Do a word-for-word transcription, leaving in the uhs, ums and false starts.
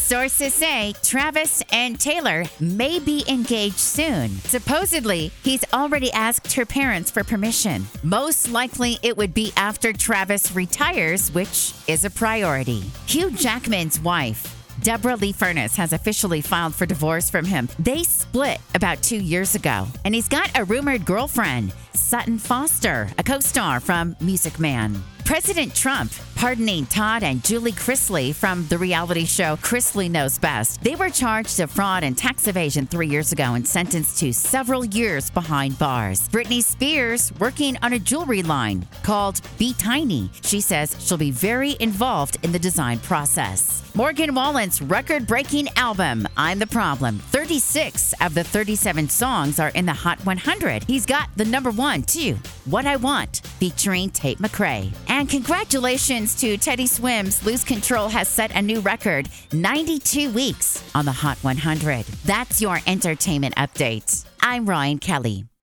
Sources say Travis and Taylor may be engaged soon. Supposedly, he's already asked her parents for permission. Most likely, it would be after Travis retires, which is a priority. Hugh Jackman's wife, Deborah Lee Furness, has officially filed for divorce from him. They split about two years ago, and he's got a rumored girlfriend, Sutton Foster, a co-star from Music Man. President Trump pardoning Todd and Julie Chrisley from the reality show Chrisley Knows Best. They were charged of fraud and tax evasion three years ago and sentenced to several years behind bars. Britney Spears working on a jewelry line called Be Tiny. She says she'll be very involved in the design process. Morgan Wallen's record-breaking album, I'm the Problem. thirty-six of the thirty-seven songs are in the Hot one hundred. He's got the number one, too, What I Want, featuring Tate McRae. And congratulations to Teddy Swims. Lose Control has set a new record, ninety-two weeks on the Hot one hundred. That's your entertainment update. I'm Ryan Kelly.